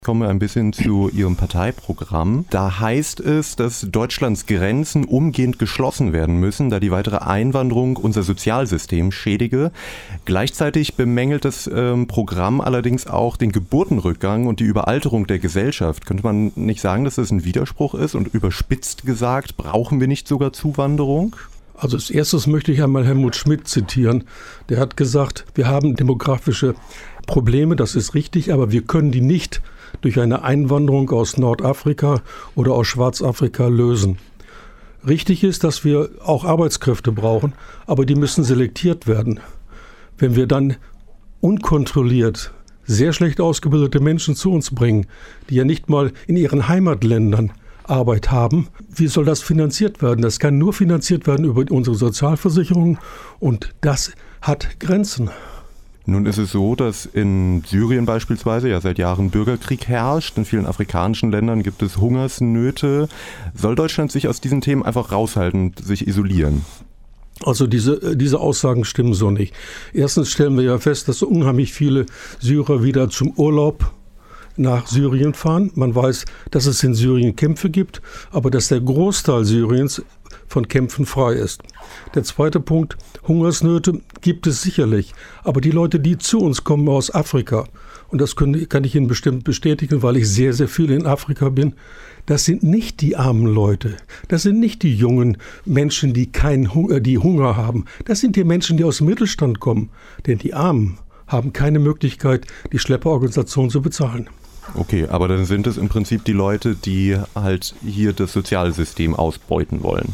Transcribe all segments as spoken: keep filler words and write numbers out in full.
Kommen wir ein bisschen zu Ihrem Parteiprogramm. Da heißt es, dass Deutschlands Grenzen umgehend geschlossen werden müssen, da die weitere Einwanderung unser Sozialsystem schädige. Gleichzeitig bemängelt das ähm, Programm allerdings auch den Geburtenrückgang und die Überalterung der Gesellschaft. Könnte man nicht sagen, dass das ein Widerspruch ist? Und überspitzt gesagt, brauchen wir nicht sogar Zuwanderung? Also als erstes möchte ich einmal Helmut Schmidt zitieren. Der hat gesagt, wir haben demografische Probleme, das ist richtig, aber wir können die nicht durch eine Einwanderung aus Nordafrika oder aus Schwarzafrika lösen. Richtig ist, dass wir auch Arbeitskräfte brauchen, aber die müssen selektiert werden. Wenn wir dann unkontrolliert sehr schlecht ausgebildete Menschen zu uns bringen, die ja nicht mal in ihren Heimatländern Arbeit haben, wie soll das finanziert werden? Das kann nur finanziert werden über unsere Sozialversicherung und das hat Grenzen. Nun ist es so, dass in Syrien beispielsweise ja seit Jahren Bürgerkrieg herrscht. In vielen afrikanischen Ländern gibt es Hungersnöte. Soll Deutschland sich aus diesen Themen einfach raushalten, sich isolieren? Also diese, diese Aussagen stimmen so nicht. Erstens stellen wir ja fest, dass so unheimlich viele Syrer wieder zum Urlaub nach Syrien fahren. Man weiß, dass es in Syrien Kämpfe gibt, aber dass der Großteil Syriens von Kämpfen frei ist. Der zweite Punkt, Hungersnöte gibt es sicherlich, aber die Leute, die zu uns kommen aus Afrika, und das können, kann ich Ihnen bestimmt bestätigen, weil ich sehr, sehr viel in Afrika bin, das sind nicht die armen Leute, das sind nicht die jungen Menschen, die keinen Hunger, die Hunger haben, das sind die Menschen, die aus dem Mittelstand kommen, denn die Armen haben keine Möglichkeit, die Schlepperorganisation zu bezahlen. Okay, aber dann sind es im Prinzip die Leute, die halt hier das Sozialsystem ausbeuten wollen.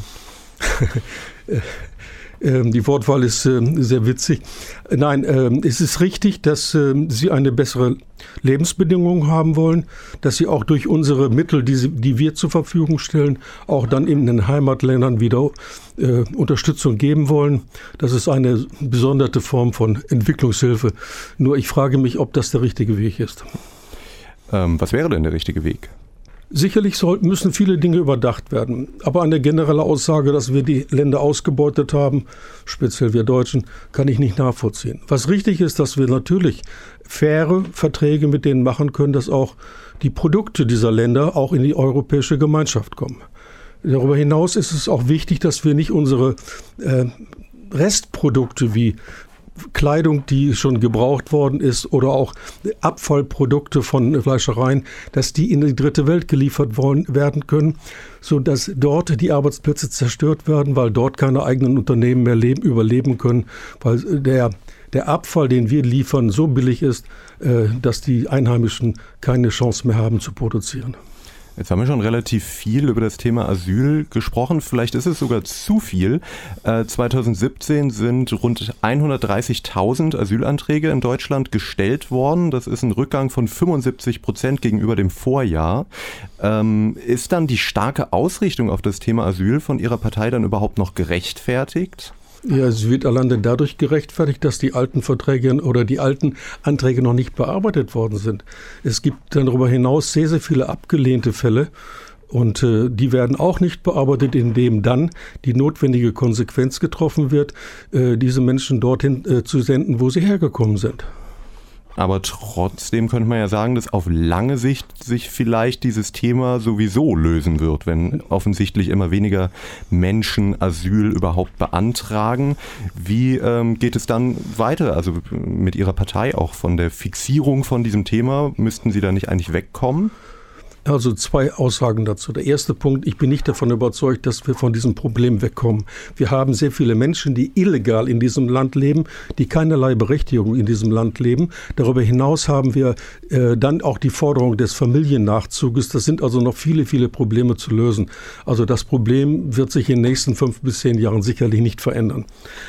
Die Wortwahl ist sehr witzig. Nein, es ist richtig, dass Sie eine bessere Lebensbedingung haben wollen, dass Sie auch durch unsere Mittel, die, Sie, die wir zur Verfügung stellen, auch dann in den Heimatländern wieder äh, Unterstützung geben wollen. Das ist eine besondere Form von Entwicklungshilfe. Nur ich frage mich, ob das der richtige Weg ist. Ähm, was wäre denn der richtige Weg? Sicherlich soll, müssen viele Dinge überdacht werden. Aber eine generelle Aussage, dass wir die Länder ausgebeutet haben, speziell wir Deutschen, kann ich nicht nachvollziehen. Was richtig ist, dass wir natürlich faire Verträge mit denen machen können, dass auch die Produkte dieser Länder auch in die europäische Gemeinschaft kommen. Darüber hinaus ist es auch wichtig, dass wir nicht unsere äh, Restprodukte wie Kleidung, die schon gebraucht worden ist oder auch Abfallprodukte von Fleischereien, dass die in die dritte Welt geliefert worden, werden können, sodass dort die Arbeitsplätze zerstört werden, weil dort keine eigenen Unternehmen mehr leben, überleben können, weil der, der Abfall, den wir liefern, so billig ist, äh, dass die Einheimischen keine Chance mehr haben zu produzieren. Jetzt haben wir schon relativ viel über das Thema Asyl gesprochen. Vielleicht ist es sogar zu viel. Äh, zwanzig siebzehn sind rund hundertdreißigtausend Asylanträge in Deutschland gestellt worden. Das ist ein Rückgang von fünfundsiebzig Prozent gegenüber dem Vorjahr. Ähm, ist dann die starke Ausrichtung auf das Thema Asyl von Ihrer Partei dann überhaupt noch gerechtfertigt? Ja, es wird alleine dadurch gerechtfertigt, dass die alten Verträge oder die alten Anträge noch nicht bearbeitet worden sind. Es gibt darüber hinaus sehr, sehr viele abgelehnte Fälle und äh, die werden auch nicht bearbeitet, indem dann die notwendige Konsequenz getroffen wird, äh, diese Menschen dorthin äh, zu senden, wo sie hergekommen sind. Aber trotzdem könnte man ja sagen, dass auf lange Sicht sich vielleicht dieses Thema sowieso lösen wird, wenn offensichtlich immer weniger Menschen Asyl überhaupt beantragen. Wie ähm, geht es dann weiter? Also mit Ihrer Partei auch von der Fixierung von diesem Thema, müssten Sie da nicht eigentlich wegkommen? Also zwei Aussagen dazu. Der erste Punkt, ich bin nicht davon überzeugt, dass wir von diesem Problem wegkommen. Wir haben sehr viele Menschen, die illegal in diesem Land leben, die keinerlei Berechtigung in diesem Land leben. Darüber hinaus haben wir äh, dann auch die Forderung des Familiennachzuges. Das sind also noch viele, viele Probleme zu lösen. Also das Problem wird sich in den nächsten fünf bis zehn Jahren sicherlich nicht verändern.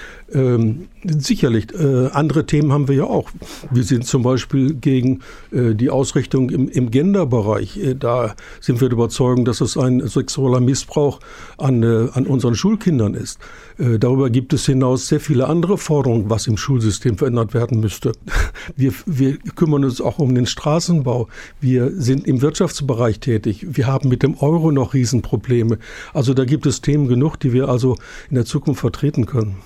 Ähm, sicherlich, äh, andere Themen haben wir ja auch. Wir sind zum Beispiel gegen äh, die Ausrichtung im, im Genderbereich. Äh, da sind wir der Überzeugung, dass es ein sexueller Missbrauch an, äh, an unseren Schulkindern ist. Äh, darüber gibt es hinaus sehr viele andere Forderungen, was im Schulsystem verändert werden müsste. Wir, wir kümmern uns auch um den Straßenbau. Wir sind im Wirtschaftsbereich tätig. Wir haben mit dem Euro noch Riesenprobleme. Also da gibt es Themen genug, die wir also in der Zukunft vertreten können.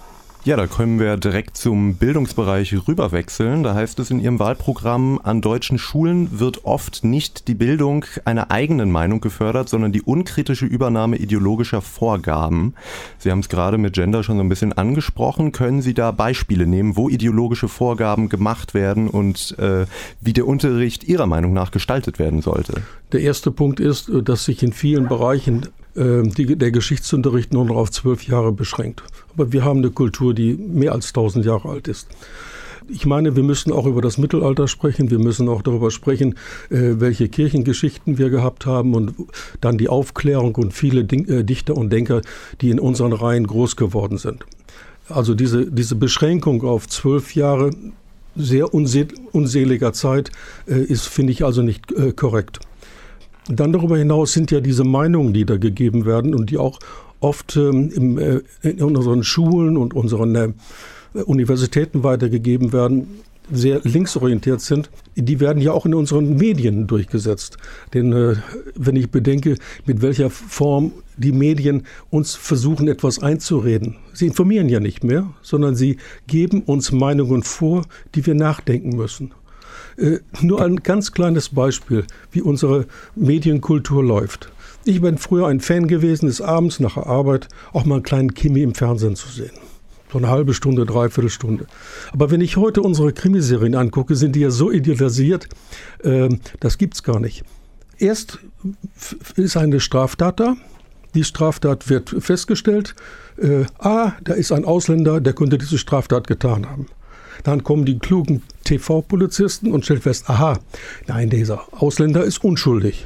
Ja, da können wir direkt zum Bildungsbereich rüberwechseln. Da heißt es in Ihrem Wahlprogramm, an deutschen Schulen wird oft nicht die Bildung einer eigenen Meinung gefördert, sondern die unkritische Übernahme ideologischer Vorgaben. Sie haben es gerade mit Gender schon so ein bisschen angesprochen. Können Sie da Beispiele nehmen, wo ideologische Vorgaben gemacht werden und äh, wie der Unterricht Ihrer Meinung nach gestaltet werden sollte? Der erste Punkt ist, dass sich in vielen Bereichen Die, der Geschichtsunterricht nur noch auf zwölf Jahre beschränkt. Aber wir haben eine Kultur, die mehr als tausend Jahre alt ist. Ich meine, wir müssen auch über das Mittelalter sprechen. Wir müssen auch darüber sprechen, welche Kirchengeschichten wir gehabt haben und dann die Aufklärung und viele Dichter und Denker, die in unseren Reihen groß geworden sind. Also diese, diese Beschränkung auf zwölf Jahre sehr unsel- unseliger Zeit ist, finde ich, also nicht korrekt. Dann darüber hinaus sind ja diese Meinungen, die da gegeben werden und die auch oft ähm, im, äh, in unseren Schulen und unseren äh, Universitäten weitergegeben werden, sehr linksorientiert sind. Die werden ja auch in unseren Medien durchgesetzt. Denn äh, wenn ich bedenke, mit welcher Form die Medien uns versuchen, etwas einzureden. Sie informieren ja nicht mehr, sondern sie geben uns Meinungen vor, die wir nachdenken müssen. Äh, nur ein ganz kleines Beispiel, wie unsere Medienkultur läuft. Ich bin früher ein Fan gewesen, des Abends nach der Arbeit auch mal einen kleinen Krimi im Fernsehen zu sehen. So eine halbe Stunde, dreiviertel Stunde. Aber wenn ich heute unsere Krimiserien angucke, sind die ja so idealisiert, äh, das gibt's gar nicht. Erst ist eine Straftat da, die Straftat wird festgestellt, äh, ah, da ist ein Ausländer, der könnte diese Straftat getan haben. Dann kommen die klugen T V-Polizisten und stellen fest, aha, nein, dieser Ausländer ist unschuldig.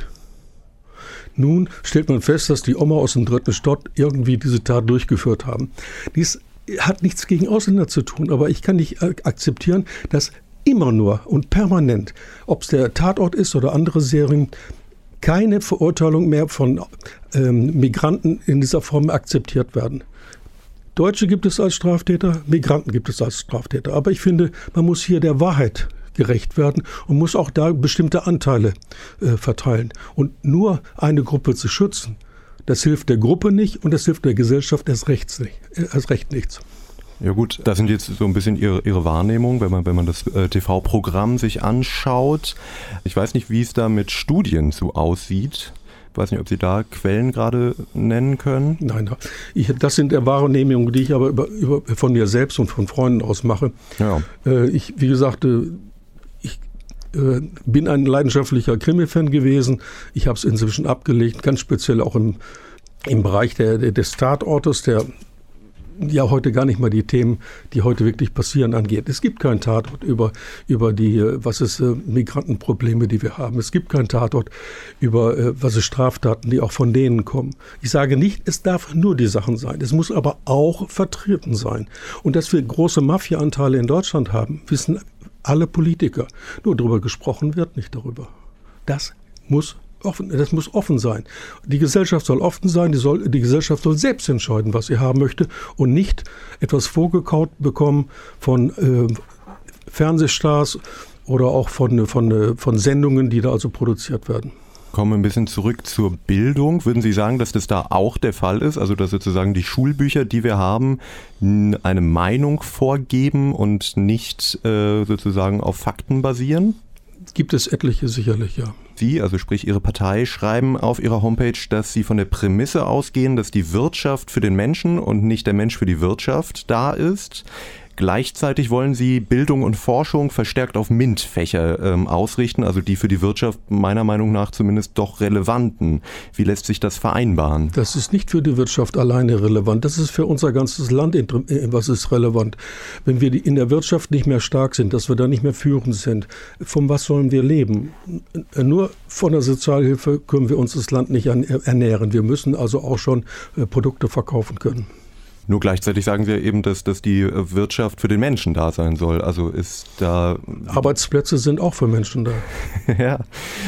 Nun stellt man fest, dass die Oma aus dem dritten Stock irgendwie diese Tat durchgeführt haben. Dies hat nichts gegen Ausländer zu tun, aber ich kann nicht akzeptieren, dass immer nur und permanent, ob es der Tatort ist oder andere Serien, keine Verurteilung mehr von ähm, Migranten in dieser Form akzeptiert werden. Deutsche gibt es als Straftäter, Migranten gibt es als Straftäter. Aber ich finde, man muss hier der Wahrheit gerecht werden und muss auch da bestimmte Anteile äh, verteilen. Und nur eine Gruppe zu schützen, das hilft der Gruppe nicht und das hilft der Gesellschaft erst recht, nicht, erst recht nichts. Ja gut, das sind jetzt so ein bisschen Ihre, Ihre Wahrnehmung, wenn man, wenn man das äh, T V-Programm sich anschaut. Ich weiß nicht, wie es da mit Studien so aussieht. Ich weiß nicht, ob Sie da Quellen gerade nennen können. Nein, ich, das sind Wahrnehmungen, die ich aber über, über, von mir selbst und von Freunden aus mache. Ja. Äh, ich, wie gesagt, äh, ich äh, bin ein leidenschaftlicher Krimi-Fan gewesen. Ich habe es inzwischen abgelegt, ganz speziell auch im, im Bereich der, der, des Tatortes, der ja heute gar nicht mal die Themen, die heute wirklich passieren, angeht. Es gibt keinen Tatort über, über die, was ist, äh, Migrantenprobleme, die wir haben. Es gibt keinen Tatort über, äh, was ist, Straftaten, die auch von denen kommen. Ich sage nicht, es darf nur die Sachen sein. Es muss aber auch vertreten sein. Und dass wir große Mafia-Anteile in Deutschland haben, wissen alle Politiker. Nur darüber gesprochen wird nicht darüber. Das muss Offen, das muss offen sein. Die Gesellschaft soll offen sein, die, soll, die Gesellschaft soll selbst entscheiden, was sie haben möchte und nicht etwas vorgekaut bekommen von äh, Fernsehstars oder auch von, von, von Sendungen, die da also produziert werden. Kommen wir ein bisschen zurück zur Bildung. Würden Sie sagen, dass das da auch der Fall ist? Also dass sozusagen die Schulbücher, die wir haben, eine Meinung vorgeben und nicht äh, sozusagen auf Fakten basieren? Gibt es etliche sicherlich, ja. Sie, also sprich Ihre Partei, schreiben auf Ihrer Homepage, dass Sie von der Prämisse ausgehen, dass die Wirtschaft für den Menschen und nicht der Mensch für die Wirtschaft da ist. Gleichzeitig wollen Sie Bildung und Forschung verstärkt auf MINT-Fächer ähm, ausrichten, also die für die Wirtschaft meiner Meinung nach zumindest doch relevanten. Wie lässt sich das vereinbaren? Das ist nicht für die Wirtschaft alleine relevant. Das ist für unser ganzes Land, was ist relevant. Wenn wir in der Wirtschaft nicht mehr stark sind, dass wir da nicht mehr führend sind, von was sollen wir leben? Nur von der Sozialhilfe können wir uns das Land nicht ernähren. Wir müssen also auch schon Produkte verkaufen können. Nur gleichzeitig sagen Sie ja eben, dass, dass die Wirtschaft für den Menschen da sein soll. Also ist da... Arbeitsplätze sind auch für Menschen da. ja.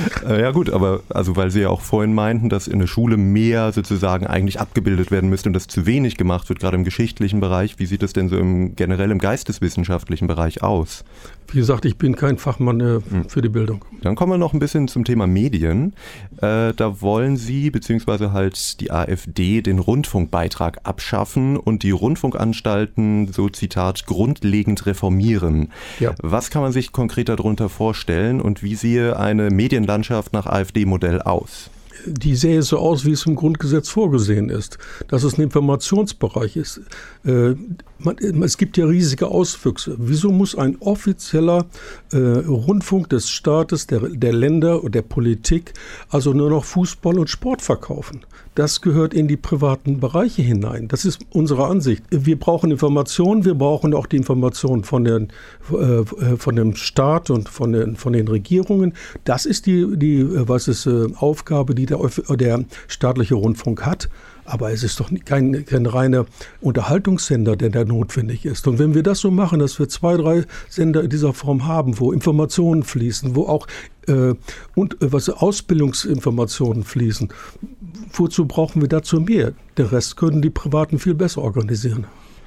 ja gut, aber also weil Sie ja auch vorhin meinten, dass in der Schule mehr sozusagen eigentlich abgebildet werden müsste und das zu wenig gemacht wird, gerade im geschichtlichen Bereich. Wie sieht es denn so im, generell im geisteswissenschaftlichen Bereich aus? Wie gesagt, ich bin kein Fachmann äh, für die Bildung. Dann kommen wir noch ein bisschen zum Thema Medien. Äh, da wollen Sie, beziehungsweise halt die AfD, den Rundfunkbeitrag abschaffen und die Rundfunkanstalten, so Zitat, grundlegend reformieren. Ja. Was kann man sich konkret darunter vorstellen und wie sehe eine Medienlandschaft nach AfD-Modell aus? Die sähe so aus, wie es im Grundgesetz vorgesehen ist, dass es ein Informationsbereich ist. Äh, man, es gibt ja riesige Auswüchse. Wieso muss ein offizieller äh, Rundfunk des Staates, der, der Länder und der Politik also nur noch Fußball und Sport verkaufen? Das gehört in die privaten Bereiche hinein. Das ist unsere Ansicht. Wir brauchen Informationen, wir brauchen auch die Informationen von, den, äh, von dem Staat und von den, von den Regierungen. Das ist die, die was ist, äh, Aufgabe, die der, der staatliche Rundfunk hat. Aber es ist doch kein, kein reiner Unterhaltungssender, der da notwendig ist. Und wenn wir das so machen, dass wir zwei, drei Sender in dieser Form haben, wo Informationen fließen, wo auch äh, und, äh, was Ausbildungsinformationen fließen, wozu brauchen wir dazu mehr? Den Rest können die Privaten viel besser organisieren.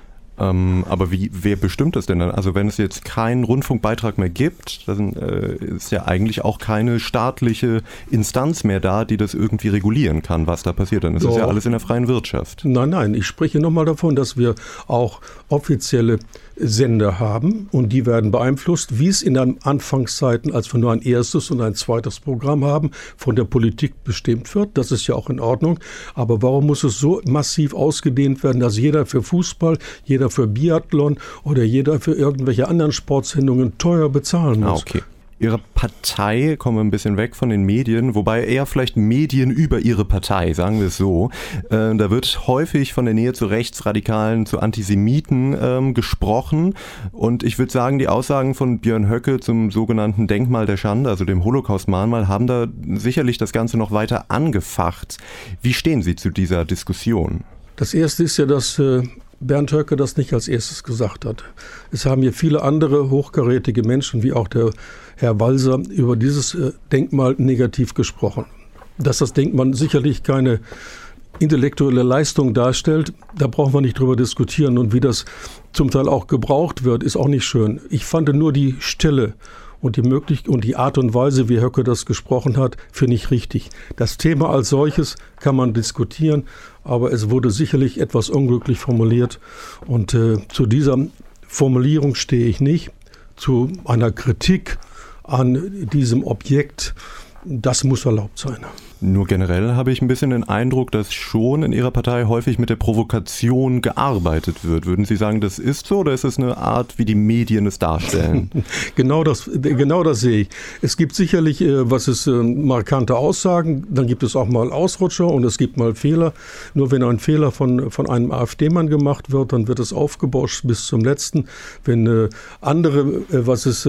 Ähm, aber wie, wer bestimmt das denn dann? Also wenn es jetzt keinen Rundfunkbeitrag mehr gibt, dann äh, ist ja eigentlich auch keine staatliche Instanz mehr da, die das irgendwie regulieren kann, was da passiert. Dann ist es ja alles in der freien Wirtschaft. Nein, nein, ich spreche nochmal davon, dass wir auch offizielle Sender haben und die werden beeinflusst, wie es in den Anfangszeiten, als wir nur ein erstes und ein zweites Programm haben, von der Politik bestimmt wird. Das ist ja auch in Ordnung. Aber warum muss es so massiv ausgedehnt werden, dass jeder für Fußball, jeder für Biathlon oder jeder für irgendwelche anderen Sportsendungen teuer bezahlen muss? Ah, okay. Ihre Partei, kommen wir ein bisschen weg von den Medien, wobei eher vielleicht Medien über Ihre Partei, sagen wir es so. Äh, da wird häufig von der Nähe zu Rechtsradikalen, zu Antisemiten ähm, gesprochen. Und ich würde sagen, die Aussagen von Björn Höcke zum sogenannten Denkmal der Schande, also dem Holocaust-Mahnmal, haben da sicherlich das Ganze noch weiter angefacht. Wie stehen Sie zu dieser Diskussion? Das Erste ist ja, dass äh Bernd Höcke das nicht als erstes gesagt hat. Es haben hier viele andere hochkarätige Menschen, wie auch der Herr Walser, über dieses Denkmal negativ gesprochen. Dass das Denkmal sicherlich keine intellektuelle Leistung darstellt, da brauchen wir nicht drüber diskutieren. Und wie das zum Teil auch gebraucht wird, ist auch nicht schön. Ich fand nur die Stelle und die Möglichkeit und die Art und Weise, wie Höcke das gesprochen hat, finde ich richtig. Das Thema als solches kann man diskutieren, aber es wurde sicherlich etwas unglücklich formuliert. Und äh, zu dieser Formulierung stehe ich nicht. Zu einer Kritik an diesem Objekt, das muss erlaubt sein. Nur generell habe ich ein bisschen den Eindruck, dass schon in Ihrer Partei häufig mit der Provokation gearbeitet wird. Würden Sie sagen, das ist so oder ist es eine Art, wie die Medien es darstellen? Genau das, genau das sehe ich. Es gibt sicherlich, was ist, markante Aussagen, dann gibt es auch mal Ausrutscher und es gibt mal Fehler. Nur wenn ein Fehler von, von einem AfD-Mann gemacht wird, dann wird es aufgebauscht bis zum Letzten. Wenn andere, was ist,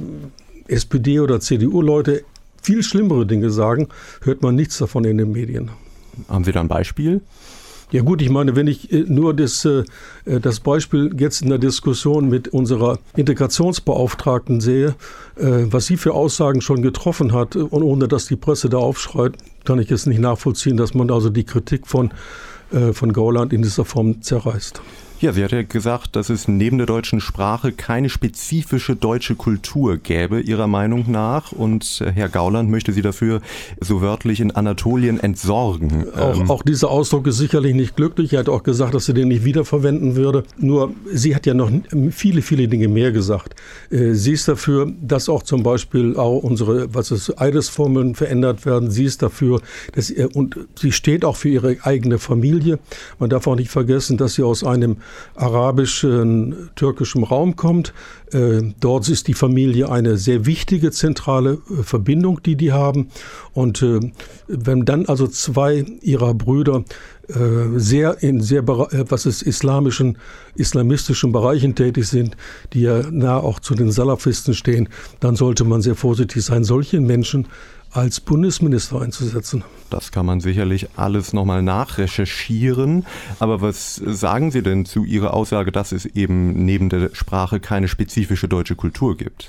S P D- oder C D U-Leute viel schlimmere Dinge sagen, hört man nichts davon in den Medien. Haben Sie da ein Beispiel? Ja gut, ich meine, wenn ich nur das, das Beispiel jetzt in der Diskussion mit unserer Integrationsbeauftragten sehe, was sie für Aussagen schon getroffen hat und ohne dass die Presse da aufschreit, kann ich es nicht nachvollziehen, dass man also die Kritik von, von Gauland in dieser Form zerreißt. Ja, sie hat ja gesagt, dass es neben der deutschen Sprache keine spezifische deutsche Kultur gäbe, ihrer Meinung nach. Und Herr Gauland möchte sie dafür so wörtlich in Anatolien entsorgen. Auch, ähm auch dieser Ausdruck ist sicherlich nicht glücklich. Er hat auch gesagt, dass sie den nicht wiederverwenden würde. Nur, sie hat ja noch viele, viele Dinge mehr gesagt. Sie ist dafür, dass auch zum Beispiel auch unsere, was ist, Eidesformeln verändert werden. Sie ist dafür, dass ihr, und sie steht auch für ihre eigene Familie. Man darf auch nicht vergessen, dass sie aus einem arabisch-türkischen Raum kommt. Äh, dort ist die Familie eine sehr wichtige zentrale äh, Verbindung, die die haben. Und äh, wenn dann also zwei ihrer Brüder äh, sehr in sehr äh, was ist islamischen, islamistischen Bereichen tätig sind, die ja nah auch zu den Salafisten stehen, dann sollte man sehr vorsichtig sein, solche Menschen als Bundesminister einzusetzen. Das kann man sicherlich alles nochmal nachrecherchieren. Aber was sagen Sie denn zu Ihrer Aussage, dass es eben neben der Sprache keine spezifische deutsche Kultur gibt?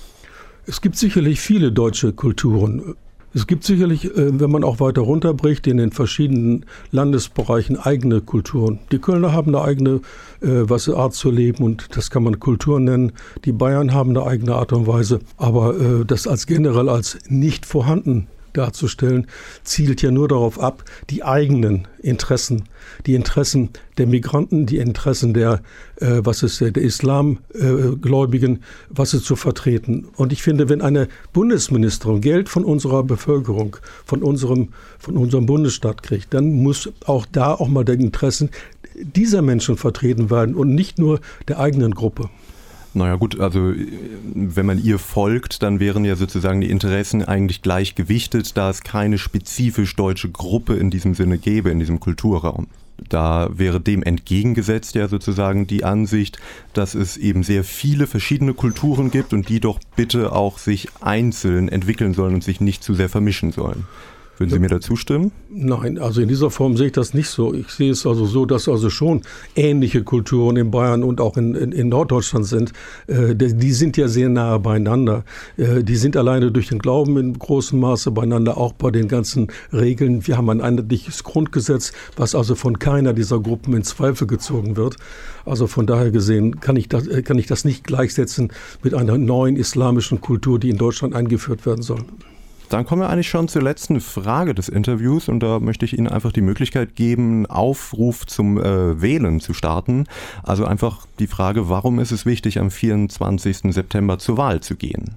Es gibt sicherlich viele deutsche Kulturen. Es gibt sicherlich, wenn man auch weiter runterbricht, in den verschiedenen Landesbereichen eigene Kulturen. Die Kölner haben eine eigene was Art zu leben und das kann man Kultur nennen. Die Bayern haben eine eigene Art und Weise, aber das als generell als nicht vorhanden darzustellen, zielt ja nur darauf ab, die eigenen Interessen, die Interessen der Migranten, die Interessen der, äh, was ist, der Islamgläubigen, äh, was ist zu vertreten. Und ich finde, wenn eine Bundesministerin Geld von unserer Bevölkerung, von unserem, von unserem Bundesstaat kriegt, dann muss auch da auch mal die Interessen dieser Menschen vertreten werden und nicht nur der eigenen Gruppe. Naja gut, also wenn man ihr folgt, dann wären ja sozusagen die Interessen eigentlich gleich gewichtet, da es keine spezifisch deutsche Gruppe in diesem Sinne gäbe, in diesem Kulturraum. Da wäre dem entgegengesetzt ja sozusagen die Ansicht, dass es eben sehr viele verschiedene Kulturen gibt und die doch bitte auch sich einzeln entwickeln sollen und sich nicht zu sehr vermischen sollen. Würden Sie mir da zustimmen? Nein, also in dieser Form sehe ich das nicht so. Ich sehe es also so, dass also schon ähnliche Kulturen in Bayern und auch in, in, in Norddeutschland sind. Äh, die, die sind ja sehr nahe beieinander. Äh, die sind alleine durch den Glauben in großem Maße beieinander, auch bei den ganzen Regeln. Wir haben ein einheitliches Grundgesetz, was also von keiner dieser Gruppen in Zweifel gezogen wird. Also von daher gesehen kann ich das, kann ich das nicht gleichsetzen mit einer neuen islamischen Kultur, die in Deutschland eingeführt werden soll. Dann kommen wir eigentlich schon zur letzten Frage des Interviews und da möchte ich Ihnen einfach die Möglichkeit geben, einen Aufruf zum äh, Wählen zu starten. Also einfach die Frage, warum ist es wichtig, am vierundzwanzigsten September zur Wahl zu gehen?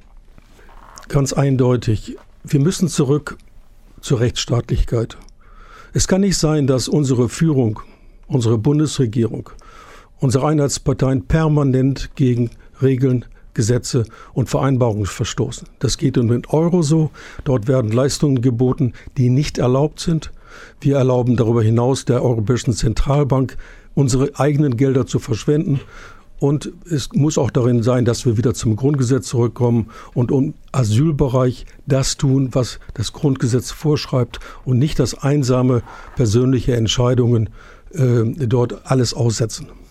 Ganz eindeutig, wir müssen zurück zur Rechtsstaatlichkeit. Es kann nicht sein, dass unsere Führung, unsere Bundesregierung, unsere Einheitsparteien permanent gegen Regeln, Gesetze und Vereinbarungen verstoßen. Das geht um den Euro so. Dort werden Leistungen geboten, die nicht erlaubt sind. Wir erlauben darüber hinaus der Europäischen Zentralbank, unsere eigenen Gelder zu verschwenden. Und es muss auch darin sein, dass wir wieder zum Grundgesetz zurückkommen und im Asylbereich das tun, was das Grundgesetz vorschreibt und nicht das einsame persönliche Entscheidungen äh, dort alles aussetzen.